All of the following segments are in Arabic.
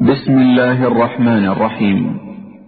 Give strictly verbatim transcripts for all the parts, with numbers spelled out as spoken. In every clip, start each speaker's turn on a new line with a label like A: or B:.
A: بسم الله الرحمن الرحيم.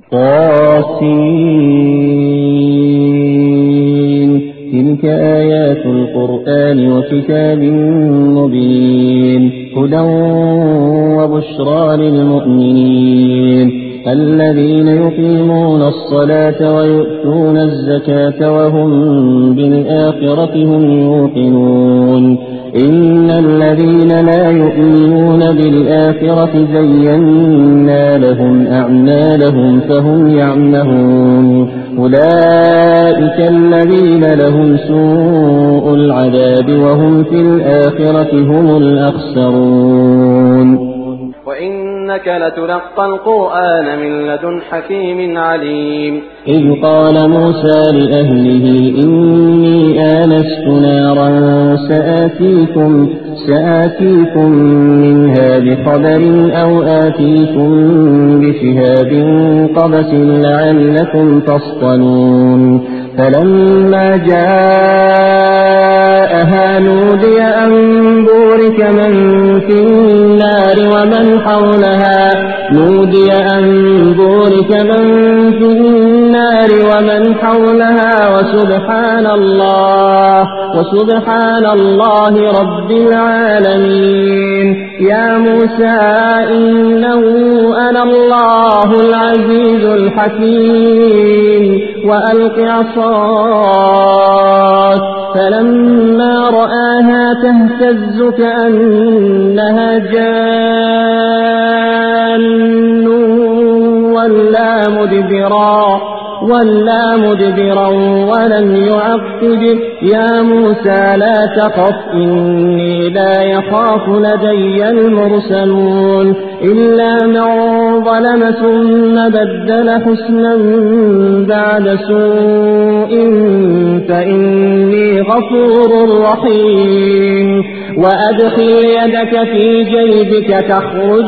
B: طاسين تلك آيات القرآن وكتاب مبين هدى وبشرى للمؤمنين الذين يقيمون الصلاة ويؤتون الزكاة وهم بالآخرة هم يوقنون إن الذين لا يؤمنون بالآخرة زينا لهم أعمالهم فهم يعمهون أولئك الذين لهم سوء العذاب وهم في الآخرة هم الأخسرون.
C: وإنك لتلقى القرآن من لدن حكيم عليم.
B: إذ قال موسى لأهله إني آنست نارا سآتيكم, سآتيكم منها بخبر أو آتيكم بشهاب قبس لعلكم تصطلون. فلما جاءها نودي أن بورك من في النار ومن حولها نودي أن بورك من في النار ومن حولها وسبحان الله وسبحان الله رب العالمين. يا موسى إنه أنا الله العزيز الحكيم وألق عصاك فلما رآها تهتز كأنها جان ولا مدبرا ولا مدبرا ولم يعقب. يا موسى لا تخف إني لا يخاف لدي المرسلون إلا من ظلم ثم بدل حسنا بعد سوء فإني غفور رحيم. وأدخل يدك في جيبك تخرج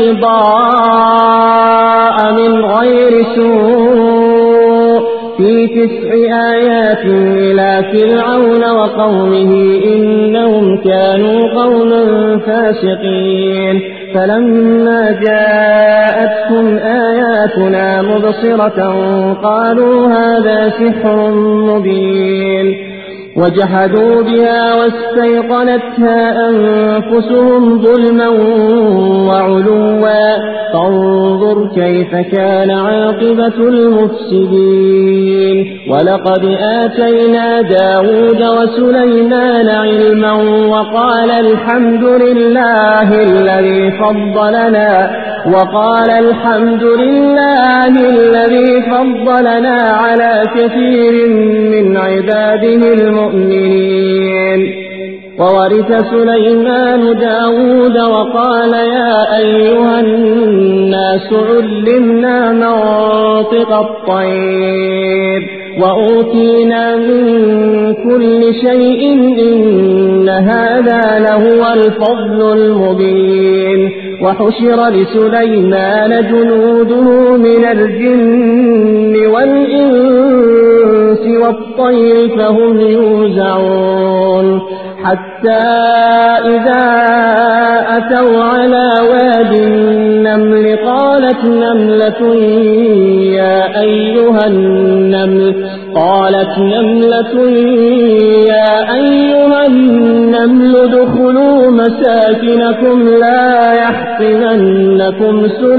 B: بيضاء من غير سوء في تسع آيات إلى فرعون وقومه إنهم كانوا قوما فاسقين. فلما جاءتهم آياتنا مبصرة قالوا هذا سحر مبين وجحدوا بها واستيقنتها أنفسهم ظلما وعلوا فانظر كيف كان عاقبة المفسدين. ولقد آتينا داود وسليمان علما وقال الحمد لله الذي فضلنا وقال الحمد لله الذي فضلنا على كثير من عباده المؤمنين. وورث سليمان داود وقال يا أيها الناس علمنا منطق الطير وأوتينا من كل شيء إن هذا لهو الفضل المبين. وحشر لسليمان جنوده من الجن والإنس والطير فهم يوزعون حتى إذا أتوا على واد النمل قالت نملة يا أيها النمل قالت نملة يا أيها النمل ادخلوا مساكنكم لا يحطمنكم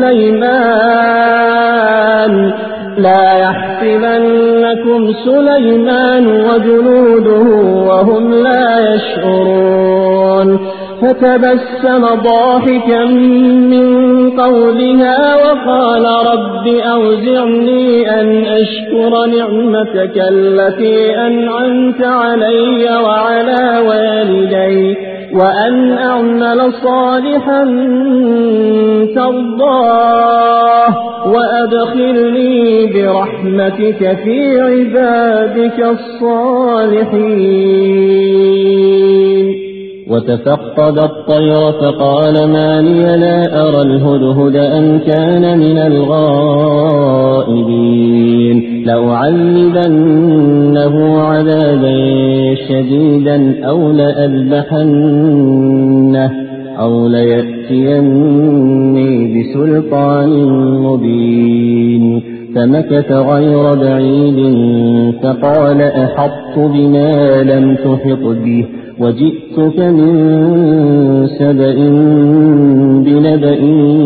B: سليمان لا يحطمنكم سليمان وجنوده وهم لا يشعرون. فتبسم ضاحكا من قولها وقال رب أوزعني أن أشكر نعمتك التي أنعمت علي وعلى والدي وأن أعمل صالحا ترضاه وأدخلني برحمتك في عبادك الصالحين. وتفقد الطير فقال ما لي لا أرى الهدهد أم كان من الغائبين لأعذبنه عذابا شديدا أو لأذبحنه أو ليأتيني بسلطان مبين. فمكث غير بعيد فقال أحطت بما لم تحط به وجئتك من سبأ بنبأ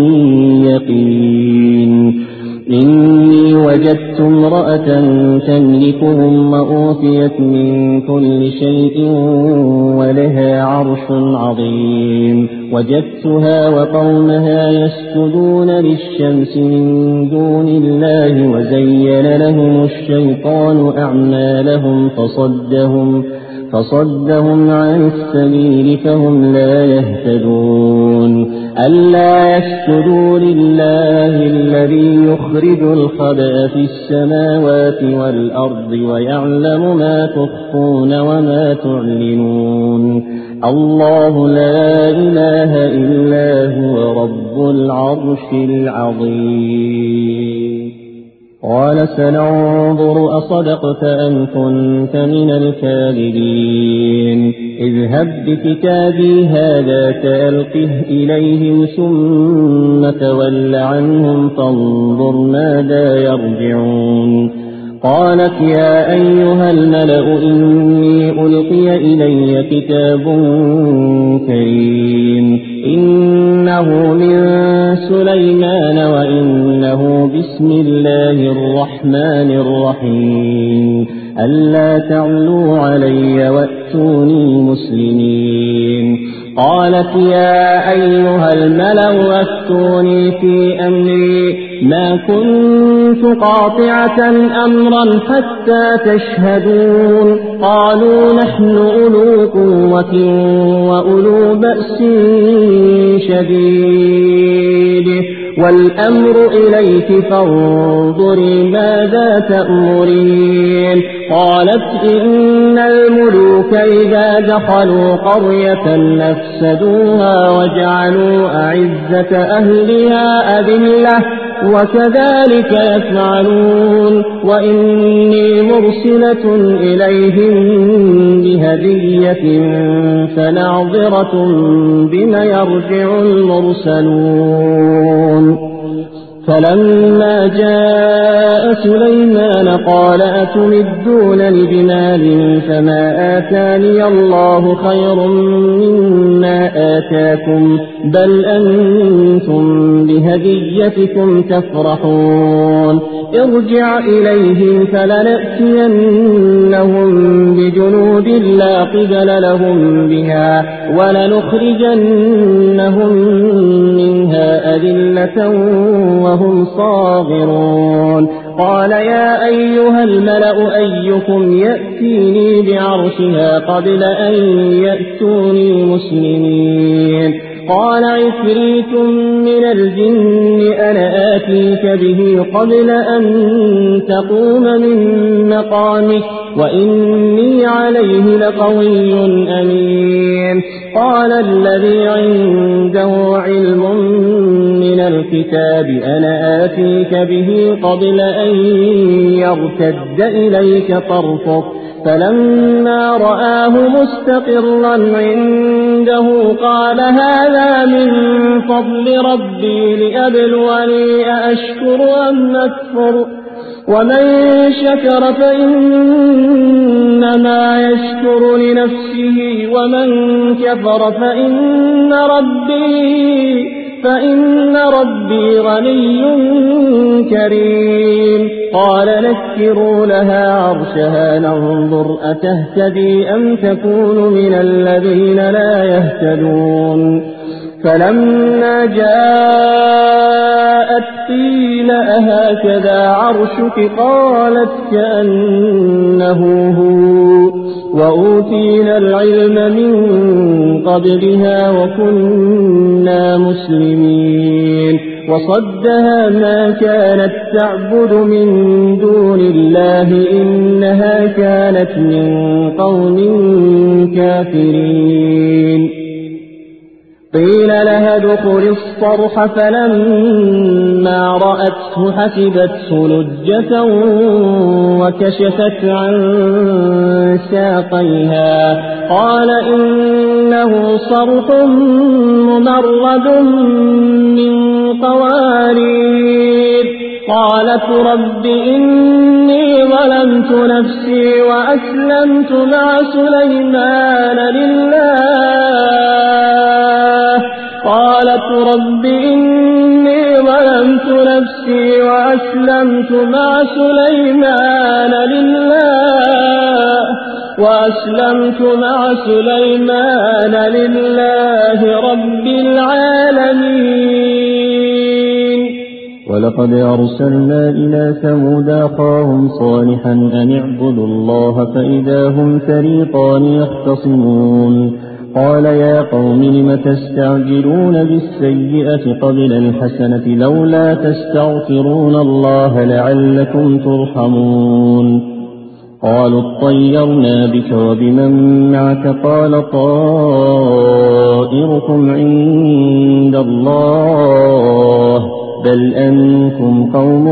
B: يقين. إني وجدت امرأة تملكهم وأوتيت من كل شيء ولها عرش عظيم. وجدتها وقومها يسجدون للشمس من دون الله وزين لهم الشيطان أعمالهم فصدهم فصدهم عن السبيل فهم لا يهتدون. ألا يسجدوا لله الذي يخرج الخبأ في السماوات والأرض ويعلم ما تخفون وما تعلنون. الله لا إله إلا هو رب العرش العظيم. قال سننظر أصدقت أم كنت من الكاذبين. اذهب بكتابي هذا فألقه إليهم ثم تول عنهم فانظر ماذا يرجعون. قالت يا أيها الملأ إني ألقي إلي كتاب كريم إنه من سليمان وإنه بسم الله الرحمن الرحيم. ألا تعلوا علي وأتوني مسلمين. قالت يا أيها الملأ أفتوني في أمري ما كنت قاطعة أمرا حتى تشهدون. قالوا نحن أولو قوة وأولو بأس شديد والأمر إليك فانظري ماذا تأمرين. قالت إن الملوك إذا دخلوا قرية نفسدوها وجعلوا أعزة أهلها أذلة وكذلك يفعلون. وإني مرسلة إليهم بهدية فناظرة بما يرجع المرسلون. فلما جاء سليمان قال أتمدونني بمال فما آتاني الله خير مما آتاكم بل أنتم بهديتكم تفرحون. ارجع إليهم فلنأتينهم بجنود لا قبل لهم بها ولنخرجنهم منها أذلة وهم صاغرون. قال يا أيها الملأ أيكم يأتيني بعرشها قبل أن يأتوني مسلمين. قال عفريت من الجن أنا آتيك به قبل أن تقوم من مقامك وإني عليه لقوي أمين. قال الذي عنده علم من الكتاب أنا آتيك به قبل أن يرتد إليك طرفك فلما رآه مستقرا عنده قال هذا من فضل ربي لأبلوني أأشكر أم أكفر ومن شكر فإنما يشكر لنفسه ومن كفر فإن ربي فإن ربي غني كريم. قال نكروا لها عرشها ننظر أتهتدي أم تكون من الذين لا يهتدون. فلما جاءت قيل أهكذا عرشك قالت كأنه هو وأوتينا العلم من قبلها وكنا مسلمين. وصدها ما كانت تعبد من دون الله إنها كانت من قوم كافرين. قيل لها ادخل الصرح فلما رأته حسبته لجة وكشفت عن ساقيها قال إنه صرح ممرد من قوارير قالت رب إني ظلمت نفسي وأسلمت مع سليمان لله قالت رب إني ظلمت نفسي وأسلمت مع سليمان لله وأسلمت مع سليمان لله رب العالمين. ولقد أرسلنا إلى ثمود أخاهم صالحا أن اعبدوا الله فإذا هم فريقان يختصمون قال يا قوم لم تستعجلون بالسيئة قبل الحسنة لولا تستغفرون الله لعلكم ترحمون قالوا اطيرنا بك وبمن معك قال طائركم عند الله بل أنتم قوم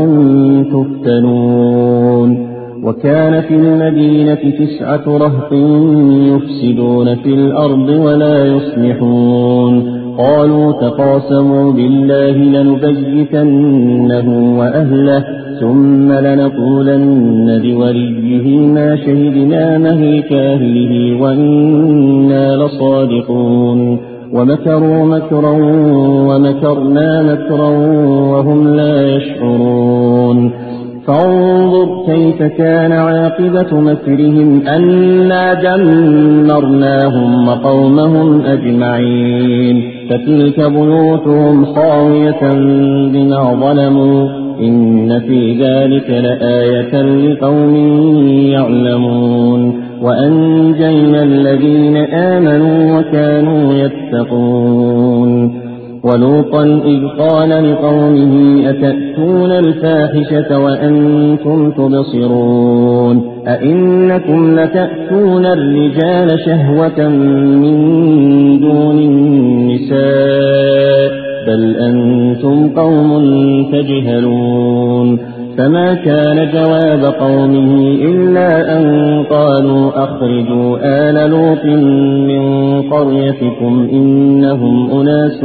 B: تفتنون وكان في المدينة تسعة رهط يفسدون في الأرض ولا يصلحون قالوا تقاسموا بالله لنبيتنه وأهله ثم لنقولن لوليه ما شهدنا مهلك أهله وإنا لصادقون ومكروا مكرا ومكرنا مكرا وهم لا يشعرون فانظر كيف كان عاقبة مكرهم أنا دمرناهم وقومهم أجمعين فتلك بيوتهم خاوية بما ظلموا إن في ذلك لآية لقوم يعلمون وأنجينا الذين آمنوا وكانوا يتقون ولوطا إذ قال لقومه أتأتون الفاحشة وأنتم تبصرون أئنكم لتأتون الرجال شهوة من دون النساء بل أنتم قوم تجهلون فما كان جواب قومه إلا أن قالوا أخرجوا آل لوط من قريتكم إنهم أناس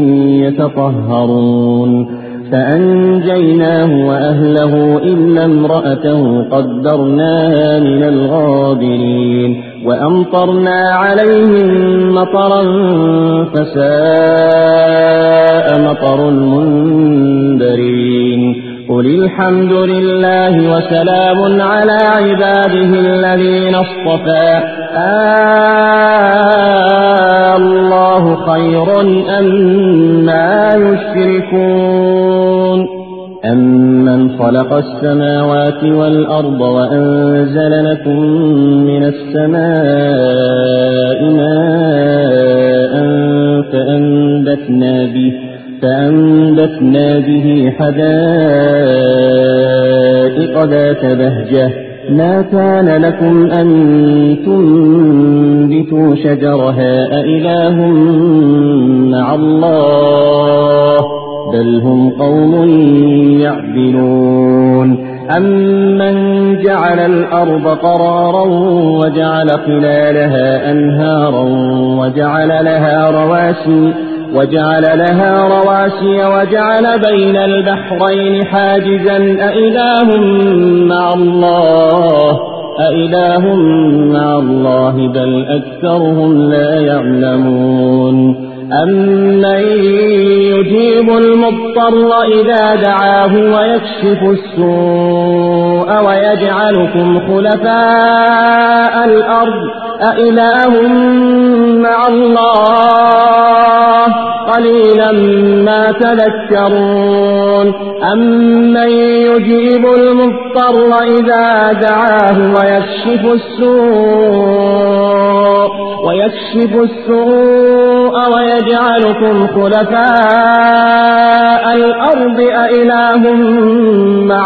B: يتطهرون فأنجيناه وأهله إلا امرأته قدرناها من الغابرين وأمطرنا عليهم مطرا فساء مطر المنذرين قل الحمد لله وسلام على عباده الذين اصطفى آه الله خير أما يشركون أمن خلق السماوات والأرض وأنزل لكم من السماء ماء فأنبتنا به فأنبتنا به حدائق ذات بهجة ما كان لكم أن تنبتوا شجرها أإله مع الله بل هم قوم يعدلون أمن جعل الأرض قرارا وجعل خلالها أنهارا وجعل لها رواسي وجعل لها رواسي وجعل بين البحرين حاجزا أإله مع الله أإله مع الله بل أكثرهم لا يعلمون أمن يجيب المضطر إذا دعاه ويكشف السوء ويجعلكم خلفاء الأرض أإله مع الله قليلا ما تذكرون أمن يجيب المضطر إذا دعاه ويكشف السوء ويكشف السوء ويجعلكم خلفاء الأرض أإله مع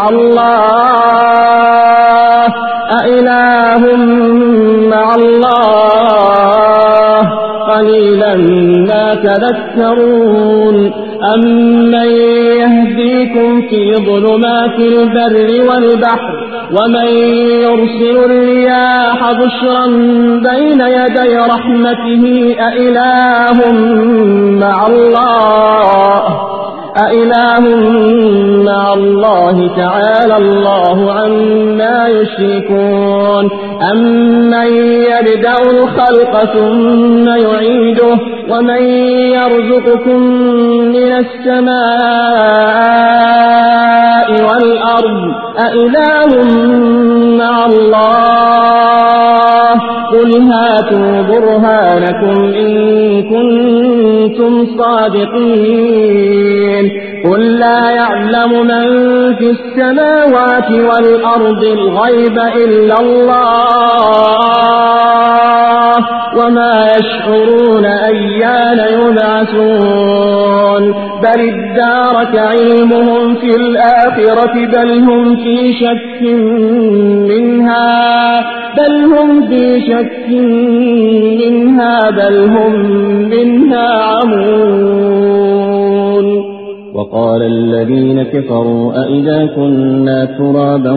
B: الله أإله مع الله قليلا ما تذكرون أمن يهديكم في ظلمات البر والبحر ومن يرسل الرياح بشرا بين يدي رحمته أإله مع الله أإله مع الله تعالى الله عما يشركون أمن يبدأ الخلق ثم يعيده ومن يرزقكم من السماء والأرض أإله مع الله قل هاتوا برهانكم إن كنتم صادقين قل لا يعلم من في السماوات والأرض الغيب إلا الله وما يشعرون أيان يبعثون بل ادارك علمهم في الآخرة بل هم في شك منها بل هم في شك منها بل هم منها عمون وقال الذين كفروا أئذا كنا ترابا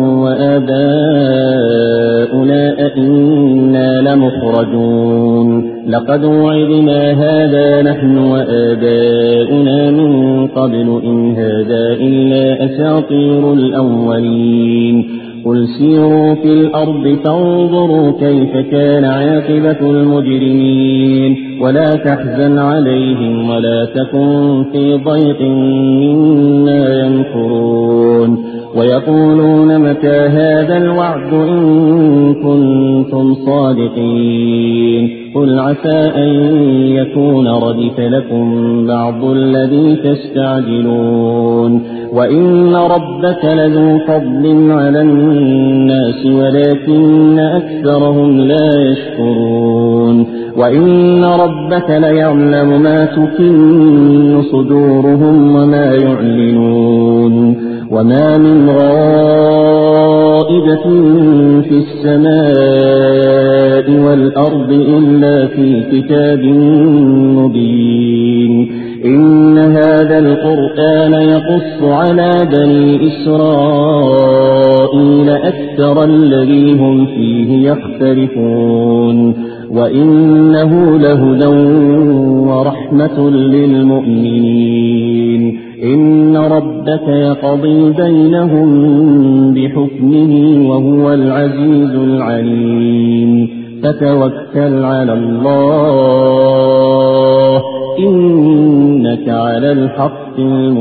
B: وآباؤنا أئنا لمخرجون لقد وعدنا هذا نحن وآباؤنا من قبل إن هذا إلا أساطير الأولين قل سيروا في الأرض فانظروا كيف كان عاقبة المجرمين ولا تحزن عليهم ولا تكن في ضيق مما يمكرون ويقولون متى هذا الوعد إن كنتم صادقين قل عسى أن يكون ردف لكم بعض الذي تستعجلون وإن ربك لذو فضل على الناس ولكن أكثرهم لا يشكرون وإن ربك ليعلم ما تكن صدورهم وما يعلنون وما من غائبة في السماء والأرض إلا في كتاب مبين إن هذا القرآن يقص على بني إسرائيل أكثر الذي هم فيه يختلفون وإنه لهدى ورحمة للمؤمنين إن ربك يقضي بينهم بحكمه وهو العزيز العليم فتوكل على الله إنك على الحق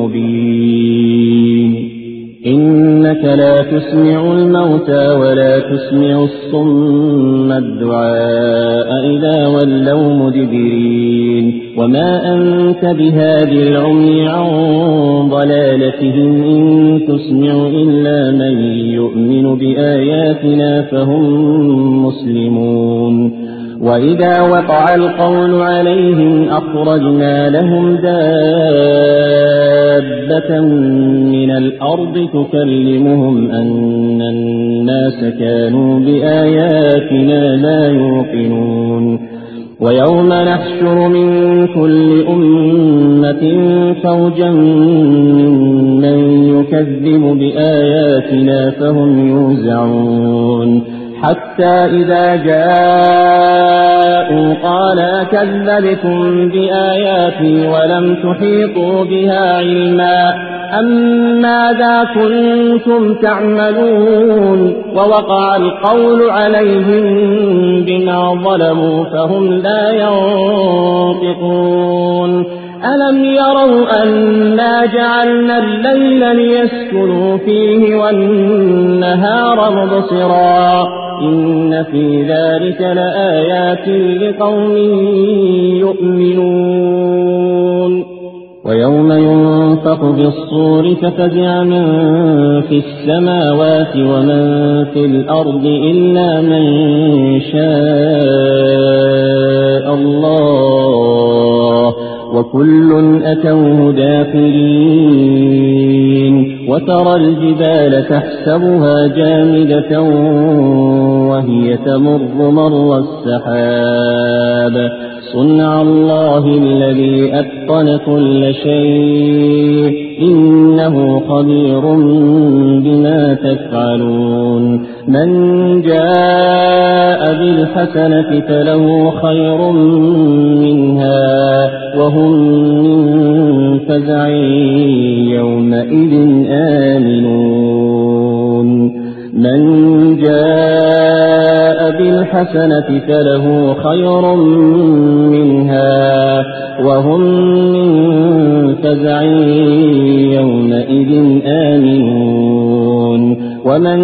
B: المبين إنك لا تسمع الموتى ولا تسمع الصم الدعاء إذا ولوا مدبرين وما أنت بهادي العمي عن ضلالتهم إن تسمع إلا من يؤمن بآياتنا فهم مسلمون وإذا وقع القول عليهم أخرجنا لهم دابة من الأرض تكلمهم أن الناس كانوا بآياتنا لا يوقنون ويوم نحشر من كل أمة فوجا ممن يكذب بآياتنا فهم يوزعون حتى إذا جاءوا قال كذبتم بآياتي ولم تحيطوا بها علما أم ماذا كنتم تعملون ووقع القول عليهم بما ظلموا فهم لا ينطقون ألم يروا أنا جعلنا الليل ليسكنوا فيه والنهار مبصرا إن في ذلك لآيات لقوم يؤمنون ويوم ينفخ بالصور ففزع من في السماوات ومن في الأرض إلا من شاء الله وكل أتوه داخلين وترى الجبال تحسبها جامدة وهي تمر مر السحاب صنع الله الذي أتقن كل شيء إنه خبير بما تفعلون من جاء بالحسنة فله خير منها وهم من فزع يومئذ آمنون من جاء بالحسنة فله خير منها وهم من فزع يومئذ آمنون ومن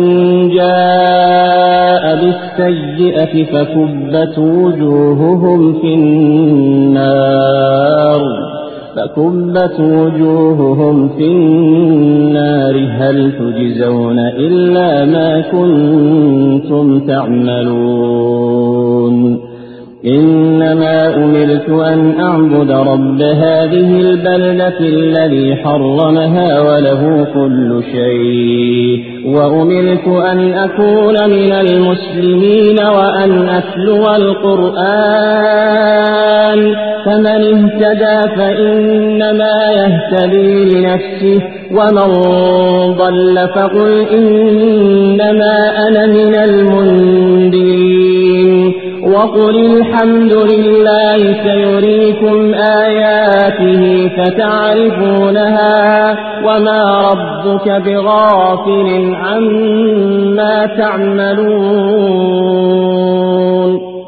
B: جاء بالسيئة فكبت وجوههم في النار فكبت وجوههم في النار هل تجزون إلا ما كنتم تعملون إنما أمرت أن أعبد رب هذه البلدة الذي حرمها وله كل شيء وأمرت أن أكون من المسلمين وأن أتلو القرآن فمن اهتدى فإنما يهتدي لنفسه ومن ضل فقل إنما أنا من المنذرين وقل الحمد لله سيريكم آياته فتعرفونها وما ربك بغافل عما تعملون